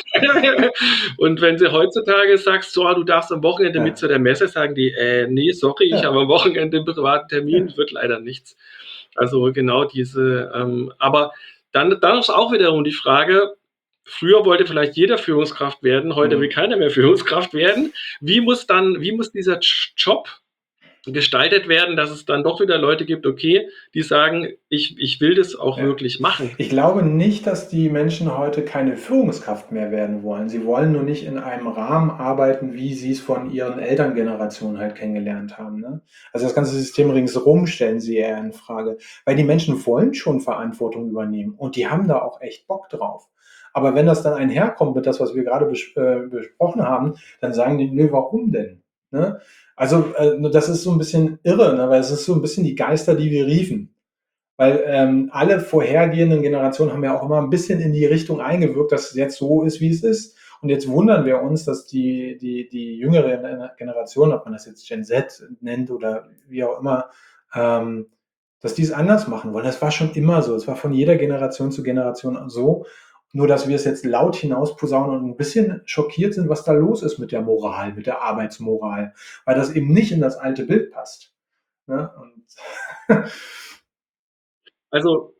Und wenn sie heutzutage sagst, so, du darfst am Wochenende mit Ja, zu der Messe, sagen die, äh, nee, sorry, ich habe ja, am Wochenende einen privaten Termin, ja. wird leider nichts. Also genau diese, ähm, aber dann, dann ist auch wiederum die Frage, früher wollte vielleicht jeder Führungskraft werden, heute will Mhm. keiner mehr Führungskraft werden. Wie muss dann, wie muss dieser Job gestaltet werden, dass es dann doch wieder Leute gibt, okay, die sagen, ich, ich will das auch Ja. wirklich machen. Ich glaube nicht, dass die Menschen heute keine Führungskraft mehr werden wollen. Sie wollen nur nicht in einem Rahmen arbeiten, wie sie es von ihren Elterngenerationen halt kennengelernt haben. Ne? Also das ganze System ringsherum stellen sie eher in Frage, weil die Menschen wollen schon Verantwortung übernehmen und die haben da auch echt Bock drauf. Aber wenn das dann einherkommt mit das, was wir gerade bes äh, besprochen haben, dann sagen die, nö, warum denn? Ne? Also äh, das ist so ein bisschen irre, ne? Weil es ist so ein bisschen die Geister, die wir riefen. Weil ähm, alle vorhergehenden Generationen haben ja auch immer ein bisschen in die Richtung eingewirkt, dass es jetzt so ist, wie es ist. Und jetzt wundern wir uns, dass die, die, die jüngere Generation, ob man das jetzt Gen Z nennt oder wie auch immer, ähm, dass die es anders machen wollen. Das war schon immer so. Es war von jeder Generation zu Generation so. Nur, dass wir es jetzt laut hinausposaunen und ein bisschen schockiert sind, was da los ist mit der Moral, mit der Arbeitsmoral, weil das eben nicht in das alte Bild passt. Ne? Und Also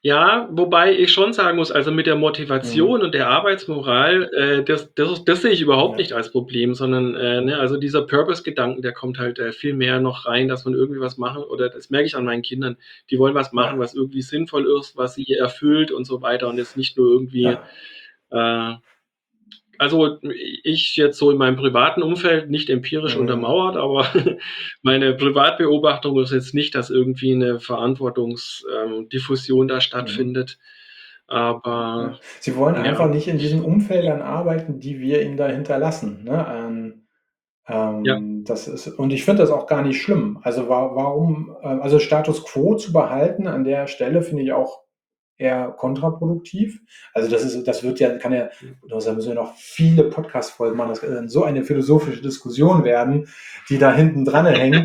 Ja, wobei ich schon sagen muss, also mit der Motivation Mhm. und der Arbeitsmoral, äh, das das das sehe ich überhaupt Ja. nicht als Problem, sondern, äh, ne, also dieser Purpose-Gedanken, der kommt halt, äh, viel mehr noch rein, dass man irgendwie was machen oder das merke ich an meinen Kindern, die wollen was machen, Ja. was irgendwie sinnvoll ist, was sie erfüllt und so weiter und jetzt nicht nur irgendwie, Ja. äh also ich jetzt so in meinem privaten Umfeld, nicht empirisch Mhm. untermauert, aber meine Privatbeobachtung ist jetzt nicht, dass irgendwie 'ne Verantwortungs ähm, Diffusion da Mhm. stattfindet. Ja. Aber Sie wollen ja. einfach nicht in diesen Umfeldern arbeiten, die wir ihnen da hinterlassen, ne? Ähm, Ja. ähm, das ist und ich finde das auch gar nicht schlimm. Also wa warum äh, also Status quo zu behalten an der Stelle finde ich auch eher kontraproduktiv. Also das ist das wird ja kann ja da müssen wir noch viele Podcast-Folgen machen. Das kann so eine philosophische Diskussion werden, die da hinten dran hängt.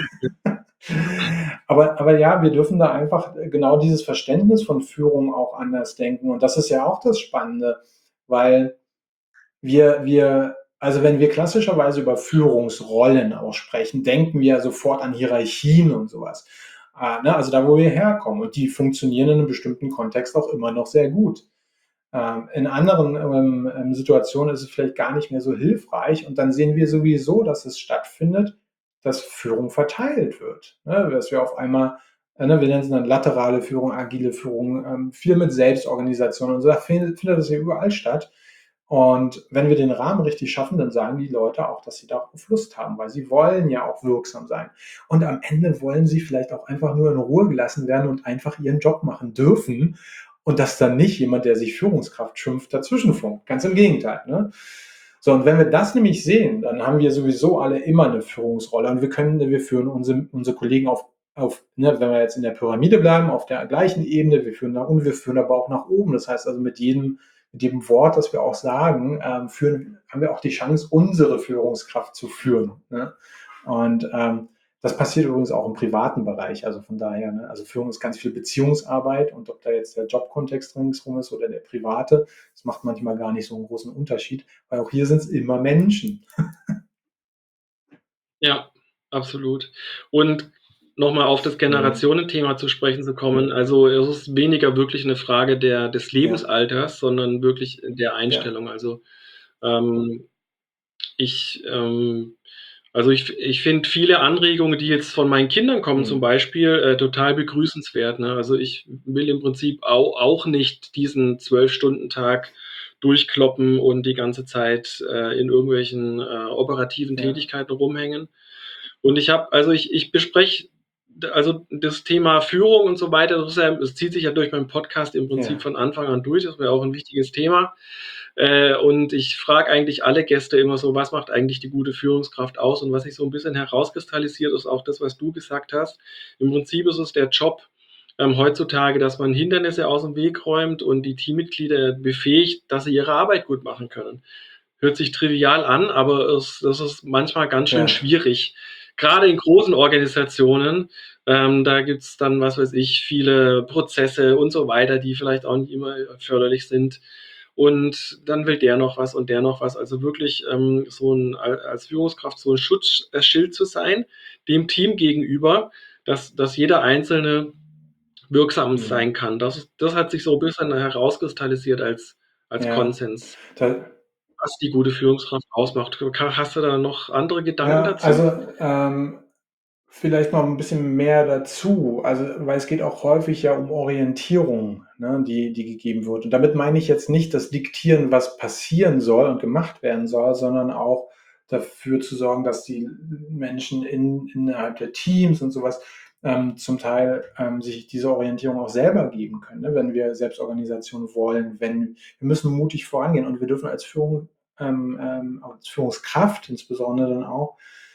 Aber aber ja, wir dürfen da einfach genau dieses Verständnis von Führung auch anders denken. Und das ist ja auch das Spannende, weil wir wir also wenn wir klassischerweise über Führungsrollen auch sprechen, denken wir ja sofort an Hierarchien und so was. Äh, ne, also da, wo wir herkommen und die funktionieren in 'nem bestimmten Kontext auch immer noch sehr gut. Ähm, in anderen, ähm, ähm, Situationen ist es vielleicht gar nicht mehr so hilfreich und dann sehen wir sowieso, dass es stattfindet, dass Führung verteilt wird, ne? Dass wir auf einmal äh, ne, wir nennen es dann laterale Führung, agile Führung, ähm, viel mit Selbstorganisation und so, da findet findet das ja überall statt. Und wenn wir den Rahmen richtig schaffen, dann sagen die Leute auch, dass sie darauf Lust haben, weil sie wollen ja auch wirksam sein. Und am Ende wollen sie vielleicht auch einfach nur in Ruhe gelassen werden und einfach ihren Job machen dürfen und dass dann nicht jemand, der sich Führungskraft schimpft, dazwischenfunkt. Ganz im Gegenteil, ne? So, und wenn wir das nämlich sehen, dann haben wir sowieso alle immer 'ne Führungsrolle und wir können wir führen unsere unsere Kollegen auf auf ne, wenn wir jetzt in der Pyramide bleiben, auf der gleichen Ebene, wir führen da und wir führen aber auch nach oben. Das heißt also, mit jedem mit jedem Wort, das wir auch sagen, ähm, führen haben wir auch die Chance, unsere Führungskraft zu führen, ne? Und, ähm, das passiert übrigens auch im privaten Bereich. Also von daher, ne also Führung ist ganz viel Beziehungsarbeit und ob da jetzt der Jobkontext ringsrum ist oder der private, das macht manchmal gar nicht so 'n großen Unterschied, weil auch hier sind's immer Menschen. Ja, absolut. Und noch mal auf das Mhm. Generationenthema zu sprechen zu kommen, also es ist weniger wirklich 'ne Frage der des Ja. Lebensalters, sondern wirklich der Ja. Einstellung. Also, ähm, ich, ähm also ich f ich finde viele Anregungen, die jetzt von meinen Kindern kommen zum Mhm. Beispiel, äh, total begrüßenswert, ne? Also ich will im Prinzip au auch nicht diesen Zwölf-Stunden-Tag durchkloppen und die ganze Zeit, äh, in irgendwelchen, äh, operativen Ja. Tätigkeiten rumhängen. Und ich habe also ich ich bespreche d also das Thema Führung und so weiter, das ist ja es zieht sich ja durch meinen Podcast im Prinzip Ja. von Anfang an durch. Das wäre auch 'n wichtiges Thema. Äh, und ich frage eigentlich alle Gäste immer so: „Was macht eigentlich die gute Führungskraft aus?“ Und was sich so 'n bisschen herauskristallisiert, ist auch das, was du gesagt hast. Im Prinzip ist es der Job, ähm, heutzutage, dass man Hindernisse aus'm Weg räumt und die Teammitglieder befähigt, dass sie ihre Arbeit gut machen können. Hört sich trivial an, aber es das ist manchmal ganz schön Ja. schwierig. Grade in großen Organisationen, ähm, da gibt's dann, was weiß ich, viele Prozesse und so weiter, die vielleicht auch nicht immer förderlich sind. Und dann will der noch was und der noch was. Also wirklich, ähm, so 'n al als Führungskraft so 'n Schutz äh, Schild zu sein, dem Team gegenüber, dass dass jeder Einzelne wirksam sein Mhm. kann. Das das hat sich so 'n bisschen herauskristallisiert als als Ja, Konsens. da Was die gute Führungskraft ausmacht. Du ka hast du da noch andere Gedanken Ja, dazu? also, ähm, vielleicht noch 'n bisschen mehr dazu. Also, weil es geht auch häufig ja um Orientierung, ne, die die gegeben wird. Und damit meine ich jetzt nicht das Diktieren, was passieren soll und gemacht werden soll, sondern auch dafür zu sorgen, dass die Menschen in innerhalb der Teams und so was, ähm, zum Teil, ähm, sich diese Orientierung auch selber geben können, ne, wenn wir Selbstorganisation wollen, wenn wir müssen mutig vorangehen und wir dürfen als Führung ähm, ähm, als Führungskraft insbesondere dann auch,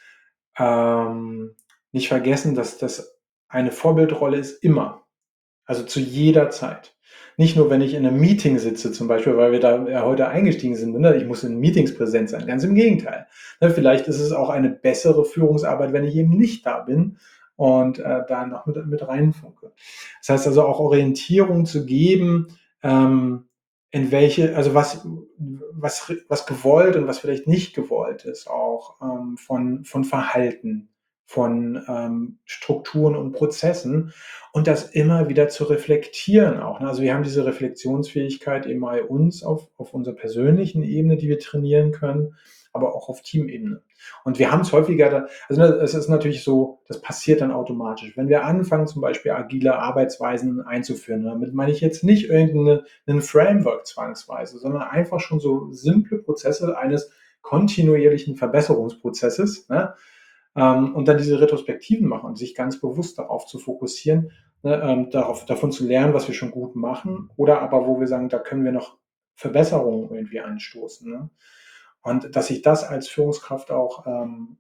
ähm, nicht vergessen, dass das eine Vorbildrolle ist immer, also zu jeder Zeit. Nicht nur, wenn ich in 'nem Meeting sitze zum Beispiel, weil wir da ja heute eingestiegen sind, ne? Ich muss in Meetings präsent sein, ganz im Gegenteil. Ne, vielleicht ist es auch eine bessere Führungsarbeit, wenn ich eben nicht da bin und, äh, da noch mit mit reinfunke. Das heißt also auch Orientierung zu geben, ähm, in welche also was was was gewollt und was vielleicht nicht gewollt ist auch, ähm, von von Verhalten. von ähm, Strukturen und Prozessen und das immer wieder zu reflektieren auch. Ne? Also wir haben diese Reflexionsfähigkeit eben bei uns auf, auf unserer persönlichen Ebene, die wir trainieren können, aber auch auf Teamebene. Und wir haben es häufiger, da, also ne, es ist natürlich so, das passiert dann automatisch. Wenn wir anfangen, zum Beispiel agile Arbeitsweisen einzuführen, ne, damit meine ich jetzt nicht irgendeinen Framework zwangsweise, sondern einfach schon so simple Prozesse eines kontinuierlichen Verbesserungsprozesses, ne, ähm, und dann diese Retrospektiven machen und sich ganz bewusst darauf zu fokussieren, ne, ähm, darauf, davon zu lernen, was wir schon gut machen, oder aber wo wir sagen, da können wir noch Verbesserungen irgendwie anstoßen. Ne? Und dass ich das als Führungskraft auch ähm,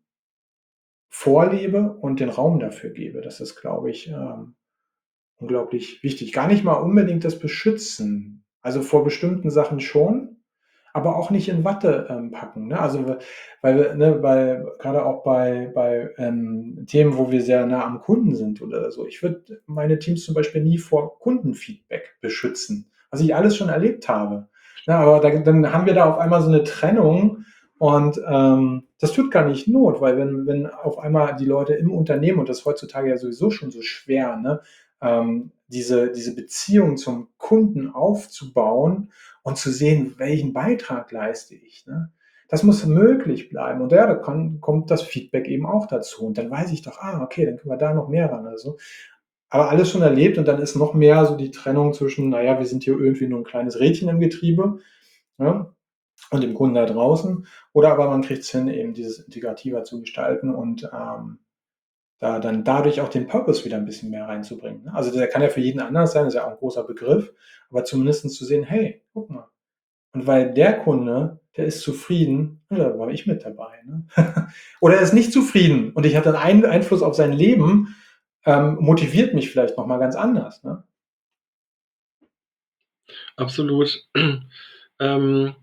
vorlebe und den Raum dafür gebe, das ist, glaube ich, ähm, unglaublich wichtig. Gar nicht mal unbedingt das Beschützen. Also vor bestimmten Sachen schon, aber auch nicht in Watte ähm, packen. Ne? Also weil, ne, weil gerade auch bei, bei ähm, Themen, wo wir sehr nah am Kunden sind oder so, ich würde meine Teams zum Beispiel nie vor Kundenfeedback beschützen, was ich alles schon erlebt habe. Ne? Aber da, dann haben wir da auf einmal so eine Trennung und ähm, das tut gar nicht Not, weil wenn, wenn auf einmal die Leute im Unternehmen, und das ist heutzutage ja sowieso schon so schwer, ne, ähm, diese, diese Beziehung zum Kunden aufzubauen, und zu sehen, welchen Beitrag leiste ich. Ne? Das muss möglich bleiben. Und ja, da kann, kommt das Feedback eben auch dazu. Und dann weiß ich doch, ah, okay, dann können wir da noch mehr ran. Also, aber alles schon erlebt und dann ist noch mehr so die Trennung zwischen, naja, wir sind hier irgendwie nur ein kleines Rädchen im Getriebe, ja, und dem Kunden da draußen. Oder aber man kriegt es hin, eben dieses integrativer zu gestalten und ähm, da dann dadurch auch den Purpose wieder ein bisschen mehr reinzubringen. Ne? Also der kann ja für jeden anders sein, ist ja auch ein großer Begriff, aber zumindest zu sehen, hey, guck mal, und weil der Kunde, der ist zufrieden, da war ich mit dabei. Ne? Oder er ist nicht zufrieden und ich hatte einen Einfluss auf sein Leben, ähm, motiviert mich vielleicht nochmal ganz anders. Ne? Absolut. ähm,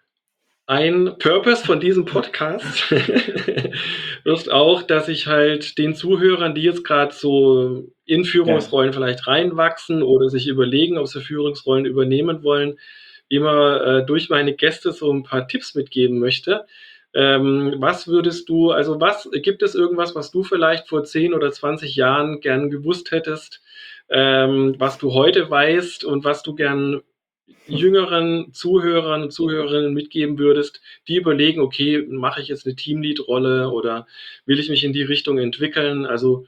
Ein Purpose von diesem Podcast ist auch, dass ich halt den Zuhörern, die jetzt gerade so in Ja. Führungsrollen vielleicht reinwachsen oder sich überlegen, ob sie Führungsrollen übernehmen wollen, immer äh, durch meine Gäste so ein paar Tipps mitgeben möchte. Ähm, was würdest du, also was gibt es irgendwas, was du vielleicht vor zehn oder zwanzig Jahren gern gewusst hättest, ähm, was du heute weißt und was du gern jüngeren Zuhörern und Zuhörerinnen mitgeben würdest, die überlegen, okay, mache ich jetzt eine Teamlead-Rolle oder will ich mich in die Richtung entwickeln? Also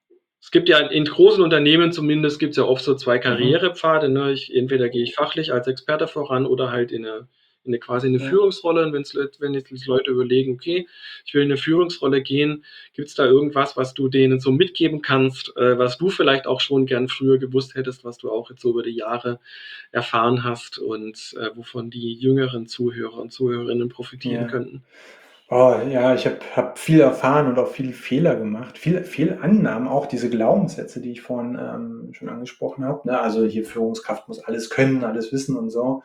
es gibt ja in großen Unternehmen zumindest gibt es ja oft so zwei Mhm. Karrierepfade. Ne? Ich, entweder gehe ich fachlich als Experte voran oder halt in eine, in eine quasi eine Ja. Führungsrolle. Und wenn's, wenn jetzt die Leute überlegen, okay, ich will in eine Führungsrolle gehen, gibt es da irgendwas, was du denen so mitgeben kannst, äh, was du vielleicht auch schon gern früher gewusst hättest, was du auch jetzt so über die Jahre erfahren hast und äh, wovon die jüngeren Zuhörer und Zuhörerinnen profitieren Ja. könnten? Oh, ja, ich habe hab viel erfahren und auch viele Fehler gemacht, viel, viel Annahmen, auch diese Glaubenssätze, die ich vorhin ähm, schon angesprochen habe. Ne? Also hier Führungskraft muss alles können, alles wissen und so.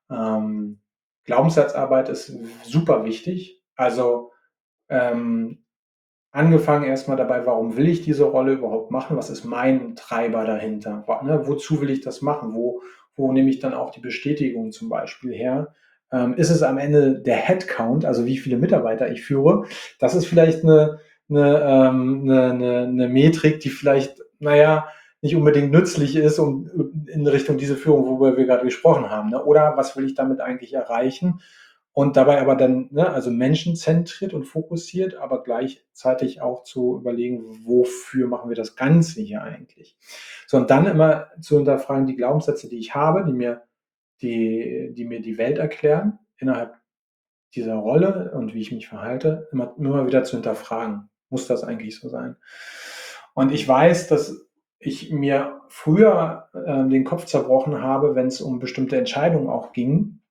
Ähm, Glaubenssatzarbeit ist super wichtig. Also ähm, angefangen erstmal dabei, warum will ich diese Rolle überhaupt machen? Was ist mein Treiber dahinter? Wo, ne, wozu will ich das machen? Wo, wo nehme ich dann auch die Bestätigung zum Beispiel her? Ähm, ist es am Ende der Headcount, also wie viele Mitarbeiter ich führe? Das ist vielleicht eine, eine, ähm, eine, eine, eine Metrik, die vielleicht, naja, nicht unbedingt nützlich ist, um in Richtung diese Führung, worüber wir gerade gesprochen haben. Ne? Oder was will ich damit eigentlich erreichen? Und dabei aber dann, ne, also menschenzentriert und fokussiert, aber gleichzeitig auch zu überlegen, wofür machen wir das Ganze hier eigentlich? So, und dann immer zu hinterfragen, die Glaubenssätze, die ich habe, die mir die, die mir die Welt erklären, innerhalb dieser Rolle und wie ich mich verhalte, immer, immer wieder zu hinterfragen. Muss das eigentlich so sein? Und ich weiß, dass ich mir früher äh, den Kopf zerbrochen habe, wenn es um bestimmte Entscheidungen auch ging,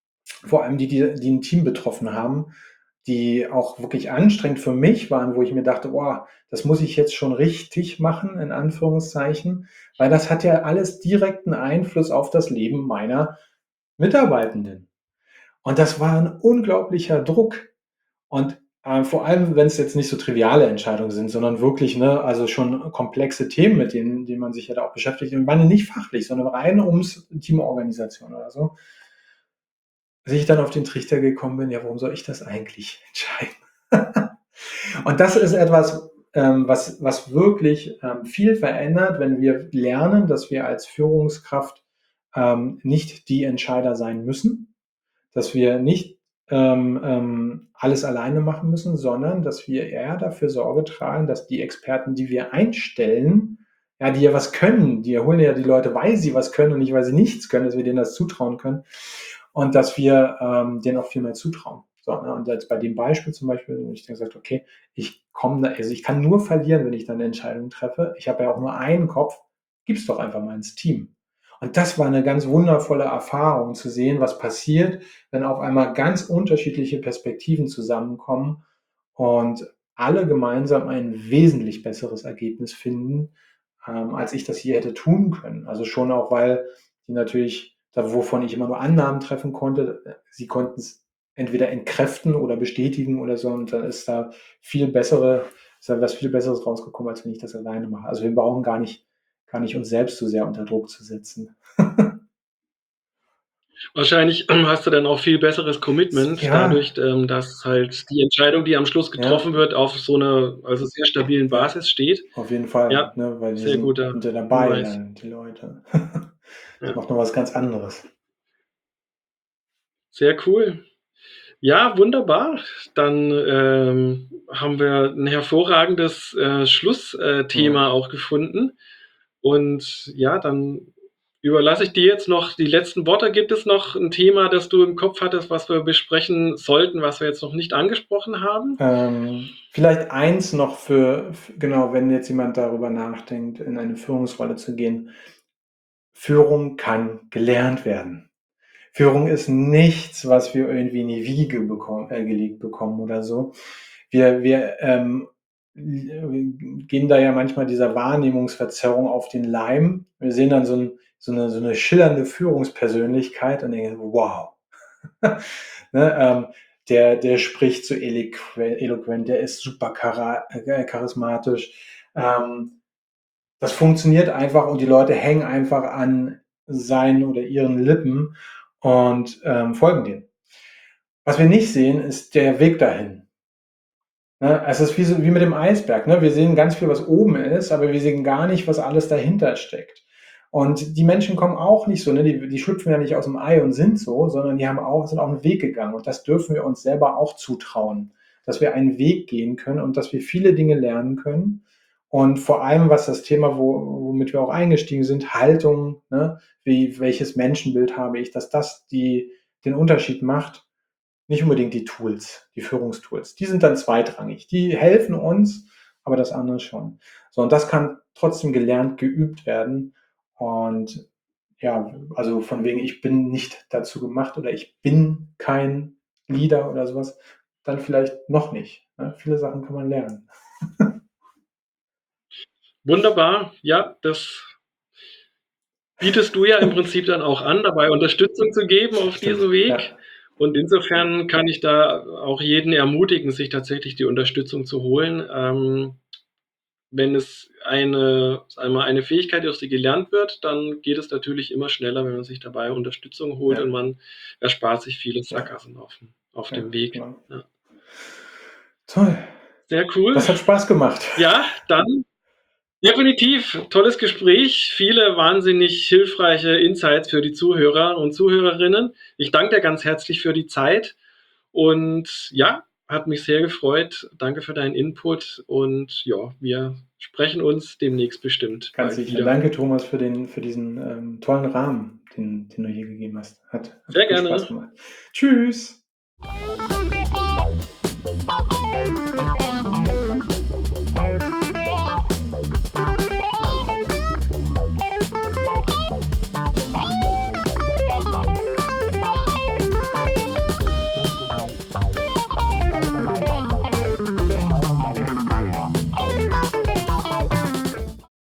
vor allem die, die, die ein Team betroffen haben, die auch wirklich anstrengend für mich waren, wo ich mir dachte, boah, das muss ich jetzt schon richtig machen, in Anführungszeichen, weil das hat ja alles direkten Einfluss auf das Leben meiner Mitarbeitenden. Und das war ein unglaublicher Druck. Und äh, vor allem, wenn es jetzt nicht so triviale Entscheidungen sind, sondern wirklich, ne, also schon komplexe Themen, mit denen, denen man sich ja da auch beschäftigt. Und ich meine nicht fachlich, sondern rein ums Teamorganisation oder so. Bis ich dann auf den Trichter gekommen bin, ja, warum soll ich das eigentlich entscheiden? Und das ist etwas, ähm, was, was wirklich ähm, viel verändert, wenn wir lernen, dass wir als Führungskraft ähm, nicht die Entscheider sein müssen, dass wir nicht ähm, ähm, alles alleine machen müssen, sondern dass wir eher dafür Sorge tragen, dass die Experten, die wir einstellen, ja, die ja was können, die holen ja die Leute, weil sie was können und nicht, weil sie nichts können, dass wir denen das zutrauen können und dass wir ähm, denen auch viel mehr zutrauen. So, ne? Und jetzt bei dem Beispiel zum Beispiel, wo ich dann gesagt, okay, ich komme da, also ich kann nur verlieren, wenn ich dann eine Entscheidung treffe. Ich habe ja auch nur einen Kopf, gib's doch einfach mal ins Team. Und das war eine ganz wundervolle Erfahrung zu sehen, was passiert, wenn auf einmal ganz unterschiedliche Perspektiven zusammenkommen und alle gemeinsam ein wesentlich besseres Ergebnis finden, ähm, als ich das je hätte tun können. Also schon auch, weil die natürlich, da wovon ich immer nur Annahmen treffen konnte, sie konnten es entweder entkräften oder bestätigen oder so, und dann ist da viel bessere, ist da was viel Besseres rausgekommen, als wenn ich das alleine mache. Also wir brauchen gar nicht, gar nicht uns selbst so sehr unter Druck zu setzen. Wahrscheinlich hast du dann auch viel besseres Commitment Ja, dadurch, ähm, dass halt die Entscheidung, die am Schluss ja, getroffen wird, auf so 'ner, also, sehr stabilen ja, Basis steht. auf jeden Fall, Ja, ne, weil die sehr sind, guter sind ja dabei Hinweis. dann, die Leute. Das Ja, macht noch was ganz anderes. sehr cool. Ja, wunderbar. Dann, ähm, haben wir 'n hervorragendes, äh, Schlussthema äh, Ja. Thema auch gefunden. Und ja, dann überlasse ich dir jetzt noch die letzten Worte. Gibt es noch 'n Thema, das du im Kopf hattest, was wir besprechen sollten, was wir jetzt noch nicht angesprochen haben? Ähm, vielleicht eins noch für, f genau, wenn jetzt jemand darüber nachdenkt, in eine Führungsrolle zu gehen. Führung kann gelernt werden. Führung ist nichts, was wir irgendwie in die Wiege bekommen, äh, gelegt bekommen oder so. Wir, wir ähm, gehen da ja manchmal dieser Wahrnehmungsverzerrung auf den Leim. Wir sehen dann so, ein, so, eine, so eine schillernde Führungspersönlichkeit und denken, wow. ne, ähm, der, der spricht so eloquent, eloquent, der ist super chara äh, charismatisch. Ähm, das funktioniert einfach und die Leute hängen einfach an seinen oder ihren Lippen und ähm, folgen dem. Was wir nicht sehen, ist der Weg dahin. Ne? Es ist wie, so, wie mit dem Eisberg. Ne? Wir sehen ganz viel, was oben ist, aber wir sehen gar nicht, was alles dahinter steckt. Und die Menschen kommen auch nicht so, ne? die, die schlüpfen ja nicht aus dem Ei und sind so, sondern die haben auch, sind auch einen Weg gegangen. Und das dürfen wir uns selber auch zutrauen, dass wir einen Weg gehen können und dass wir viele Dinge lernen können. Und vor allem, was das Thema, wo, womit wir auch eingestiegen sind, Haltung, ne? Wie, welches Menschenbild habe ich, dass das die, den Unterschied macht. Nicht unbedingt die Tools, die Führungstools. Die sind dann zweitrangig. Die helfen uns, aber das andere schon. So, und das kann trotzdem gelernt, geübt werden. Und ja, also von wegen, ich bin nicht dazu gemacht oder ich bin kein Leader oder sowas, dann vielleicht noch nicht. Ne? Viele Sachen kann man lernen. Wunderbar. Ja, das bietest du ja im Prinzip dann auch an, dabei Unterstützung zu geben auf Stimmt, diesem Weg. ja. Und insofern kann ich da auch jeden ermutigen, sich tatsächlich die Unterstützung zu holen. Ähm, wenn es eine, sagen wir, eine Fähigkeit ist, die gelernt wird, dann geht es natürlich immer schneller, wenn man sich dabei Unterstützung holt und Ja, man erspart sich viele ja, Sackgassen auf dem, auf ja, dem Weg. genau. Ja. Toll. Sehr cool. Das hat Spaß gemacht. Ja, dann definitiv tolles Gespräch, viele wahnsinnig hilfreiche Insights für die Zuhörer und Zuhörerinnen. Ich danke dir ganz herzlich für die Zeit und ja, hat mich sehr gefreut. Danke für deinen Input und ja, wir sprechen uns demnächst bestimmt Ganz bald sicher. wieder. Danke, Thomas, für, den, für diesen ähm, tollen Rahmen, den, den du hier gegeben hast. Hat, hat Sehr wirklich Spaß gerne. gemacht. Tschüss.